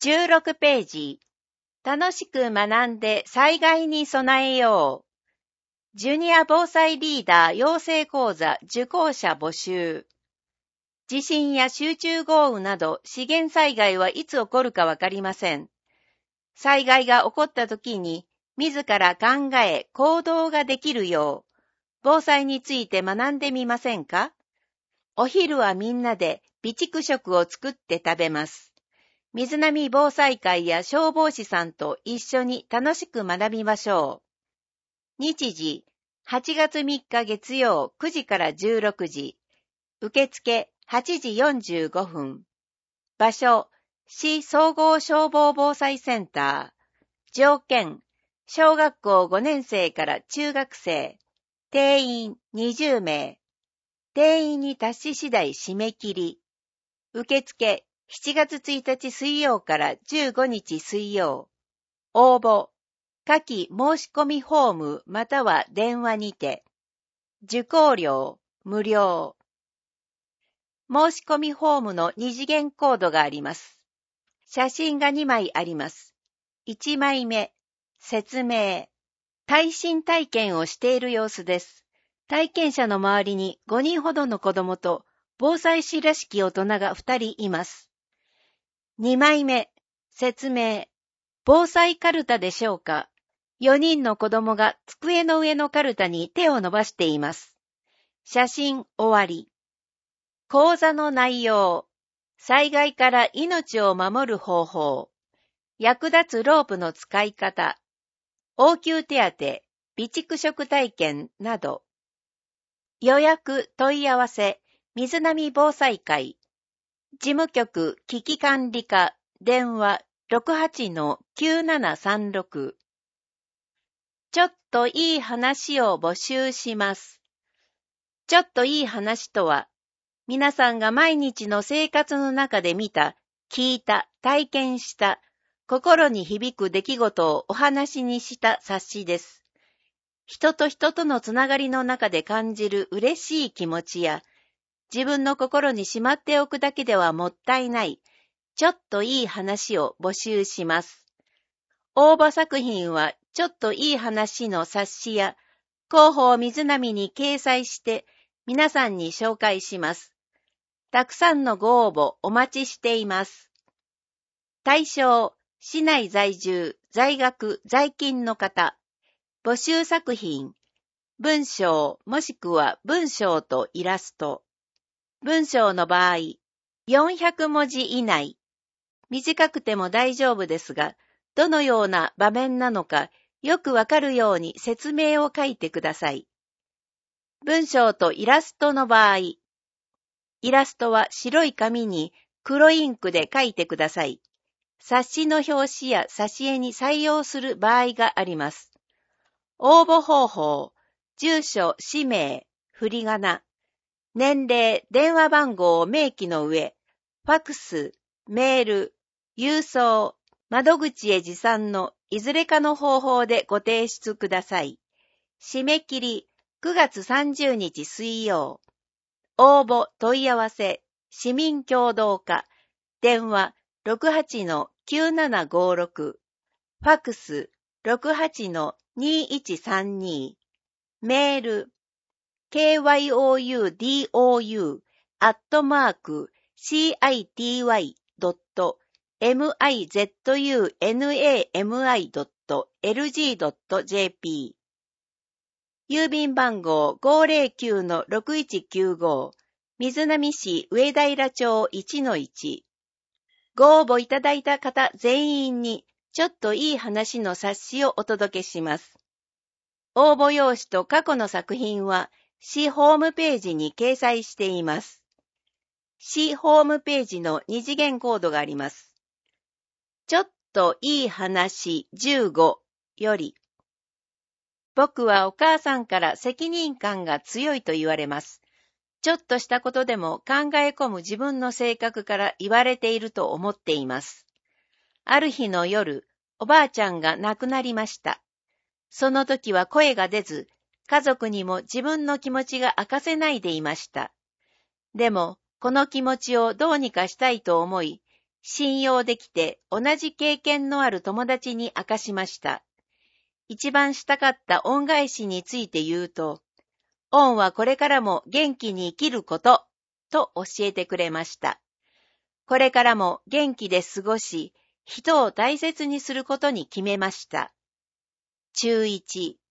16ページ。楽しく学んで災害に備えよう。ジュニア防災リーダー養成講座受講者募集。地震や集中豪雨など資源災害はいつ起こるかわかりません。災害が起こった時に自ら考え行動ができるよう、防災について学んでみませんか？お昼はみんなで備蓄食を作って食べます。水波防災会や消防士さんと一緒に楽しく学びましょう。日時、8月3日月曜9時から16時。受付8時45分。場所、市総合消防防災センター。条件、小学校5年生から中学生。定員20名。定員に達し次第締め切り。受付7月1日水曜から15日水曜。応募、下記申し込みフォームまたは電話にて。受講料、無料。申し込みフォームの二次元コードがあります。写真が2枚あります。1枚目、説明。耐震体験をしている様子です。体験者の周りに5人ほどの子供と防災士らしき大人が2人います。2枚目、説明。防災カルタでしょうか。4人の子供が机の上のカルタに手を伸ばしています。写真終わり。講座の内容。災害から命を守る方法。役立つロープの使い方。応急手当、備蓄食体験など。予約問い合わせ、水波防災会。事務局危機管理課、電話 68-9736。ちょっといい話を募集します。ちょっといい話とは、皆さんが毎日の生活の中で見た、聞いた、体験した、心に響く出来事をお話にした冊子です。人と人とのつながりの中で感じる嬉しい気持ちや、自分の心にしまっておくだけではもったいない、ちょっといい話を募集します。応募作品は、ちょっといい話の冊子や、広報水波に掲載して、皆さんに紹介します。たくさんのご応募お待ちしています。対象、市内在住、在学、在勤の方。募集作品、文章もしくは文章とイラスト。文章の場合、400文字以内。短くても大丈夫ですが、どのような場面なのかよくわかるように説明を書いてください。文章とイラストの場合、イラストは白い紙に黒インクで書いてください。冊子の表紙や挿絵に採用する場合があります。応募方法、住所、氏名、振り仮名、年齢、電話番号を明記の上、ファクス、メール、郵送、窓口へ持参のいずれかの方法でご提出ください。締め切り、9月30日水曜。応募問い合わせ、市民協働課、電話 68-9756、ファクス 68-2132、メール kyou.city.mizunami.lg.jp 郵便番号 509-6195 水波市上平町 1-1。ご応募いただいた方全員にちょっといい話の冊子をお届けします。応募用紙と過去の作品は市ホームページに掲載しています。市ホームページの二次元コードがあります。ちょっといい話15より。僕はお母さんから責任感が強いと言われます。ちょっとしたことでも考え込む自分の性格から言われていると思っています。ある日の夜、おばあちゃんが亡くなりました。その時は声が出ず、家族にも自分の気持ちが明かせないでいました。でも、この気持ちをどうにかしたいと思い、 信用できて同じ経験のある友達に明かしました。一番したかった恩返しについて言うと、恩はこれからも元気に生きること、と教えてくれました。これからも元気で過ごし、人を大切にすることに決めました。注1、